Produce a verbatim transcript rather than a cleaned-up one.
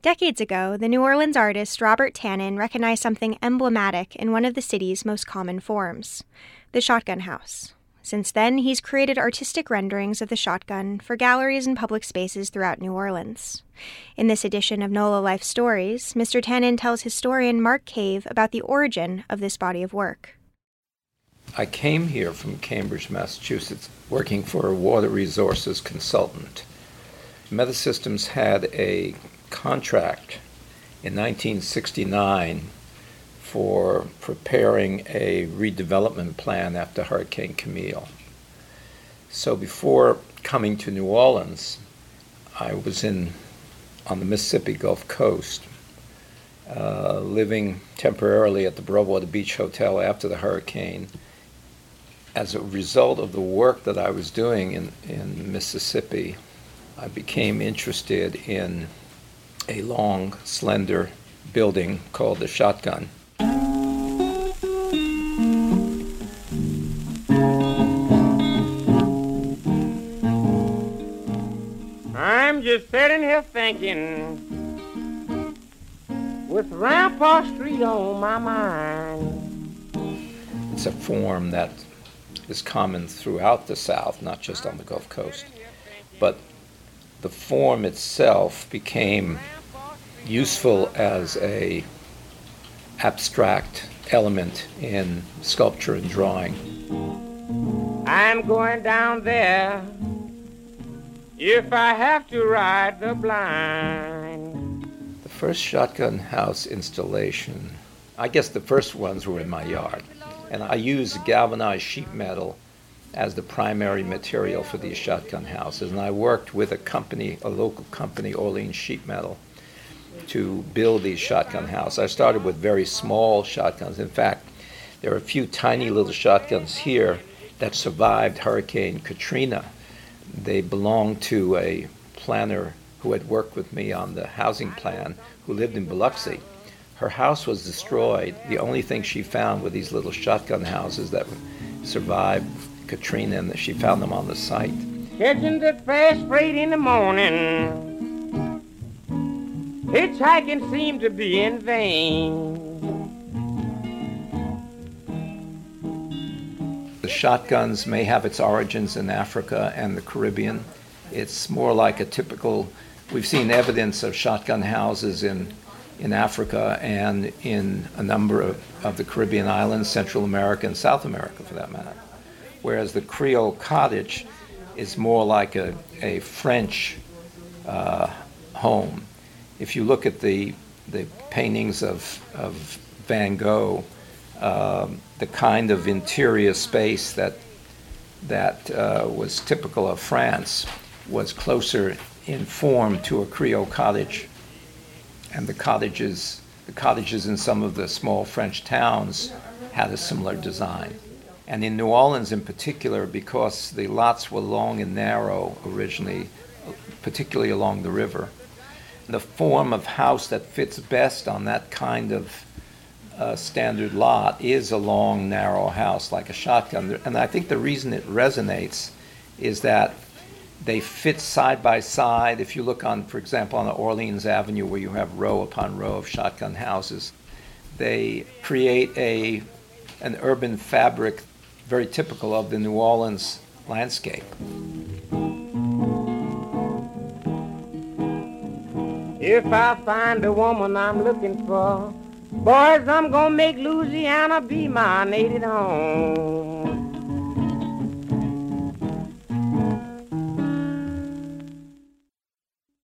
Decades ago, the New Orleans artist Robert Tannen recognized something emblematic in one of the city's most common forms, the shotgun house. Since then, he's created artistic renderings of the shotgun for galleries and public spaces throughout New Orleans. In this edition of NOLA Life Stories, Mister Tannen tells historian Mark Cave about the origin of this body of work. I came here from Cambridge, Massachusetts, working for a water resources consultant. Metasystems had a contract in nineteen sixty-nine for preparing a redevelopment plan after Hurricane Camille. So before coming to New Orleans, I was in on the Mississippi Gulf Coast, uh, living temporarily at the Broadwater Beach Hotel after the hurricane. As a result of the work that I was doing in, in Mississippi, I became interested in a long, slender building called the Shotgun. I'm just sitting here thinking, with Rampart Street on my mind. It's a form that is common throughout the South, not just on the Gulf Coast. But the form itself became useful as a abstract element in sculpture and drawing. I'm going down there if I have to ride the blind. The first shotgun house installation, I guess the first ones were in my yard. And I used galvanized sheet metal as the primary material for these shotgun houses. And I worked with a company, a local company, Orleans Sheet Metal, to build these shotgun houses. I started with very small shotguns. In fact, there are a few tiny little shotguns here that survived Hurricane Katrina. They belonged to a planner who had worked with me on the housing plan, who lived in Biloxi. Her house was destroyed. The only thing she found were these little shotgun houses that survived Katrina, and she found them on the site. Catching the fast freight in the morning, hitchhiking seemed to be in vain. The shotguns may have its origins in Africa and the Caribbean. It's more like a typical, we've seen evidence of shotgun houses in in Africa and in a number of, of the Caribbean islands, Central America and South America for that matter. Whereas the Creole cottage is more like a, a French uh, home. If you look at the the paintings of, of Van Gogh, um, the kind of interior space that that uh, was typical of France was closer in form to a Creole cottage. And the cottages, the cottages in some of the small French towns had a similar design. And in New Orleans in particular, because the lots were long and narrow originally, particularly along the river, the form of house that fits best on that kind of uh, standard lot is a long, narrow house like a shotgun. And I think the reason it resonates is that they fit side by side. If you look on, for example, on the Orleans Avenue where you have row upon row of shotgun houses, they create a an urban fabric very typical of the New Orleans landscape. If I find the woman I'm looking for, boys, I'm gonna make Louisiana be my native home.